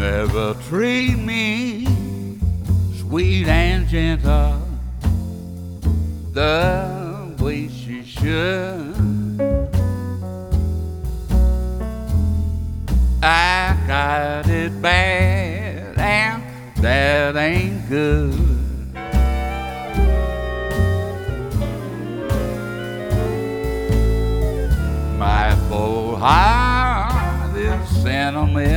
never treat me sweet and gentle the way she should. I got it bad and that ain't good. My full heart is sentimental